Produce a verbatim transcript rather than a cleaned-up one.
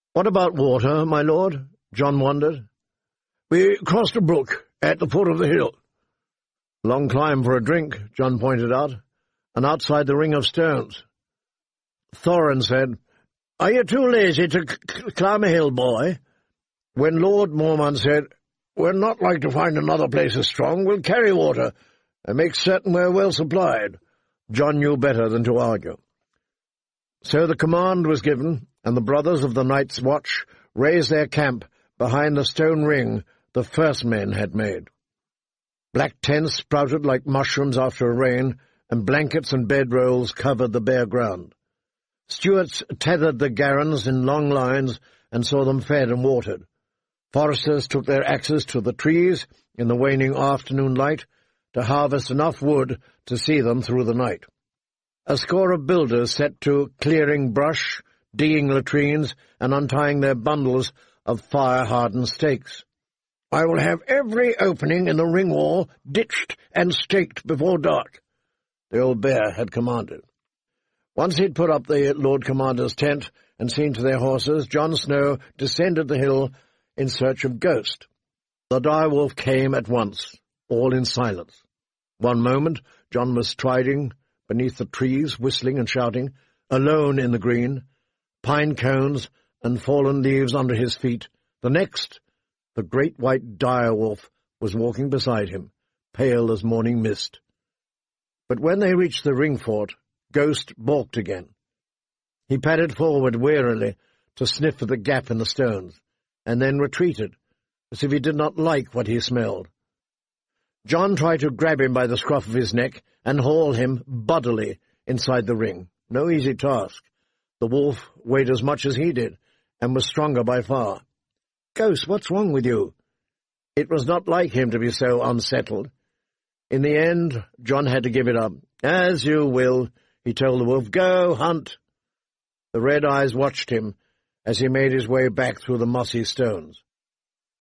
"What about water, my lord?" John wondered. "We crossed a brook at the foot of the hill." "Long climb for a drink," John pointed out, "and outside the ring of stones." Thorin said, "Are you too lazy to c climb a hill, boy?" When Lord Mormont said, "We're not like to find another place as strong, we'll carry water, and make certain we're well supplied," John knew better than to argue. So the command was given, and the brothers of the Night's Watch raised their camp behind the stone ring the first men had made. Black tents sprouted like mushrooms after a rain, and blankets and bedrolls covered the bare ground. Stewards tethered the garrons in long lines and saw them fed and watered. Foresters took their axes to the trees in the waning afternoon light to harvest enough wood to see them through the night. A score of builders set to clearing brush, digging latrines, and untying their bundles of fire-hardened stakes. "I will have every opening in the ring wall ditched and staked before dark," the old bear had commanded. Once he had put up the Lord Commander's tent and seen to their horses, Jon Snow descended the hill in search of Ghost. The direwolf came at once, all in silence. One moment Jon was striding beneath the trees, whistling and shouting, alone in the green, pine cones and fallen leaves under his feet. The next, the great white direwolf was walking beside him, pale as morning mist. But when they reached the ring fort, Ghost balked again. He padded forward wearily to sniff at the gap in the stones, and then retreated, as if he did not like what he smelled. Jon tried to grab him by the scruff of his neck and haul him bodily inside the ring. No easy task. The wolf weighed as much as he did, and was stronger by far. "Ghost, what's wrong with you?" It was not like him to be so unsettled. In the end, Jon had to give it up. "As you will," he told the wolf. "Go, hunt." The red eyes watched him as he made his way back through the mossy stones.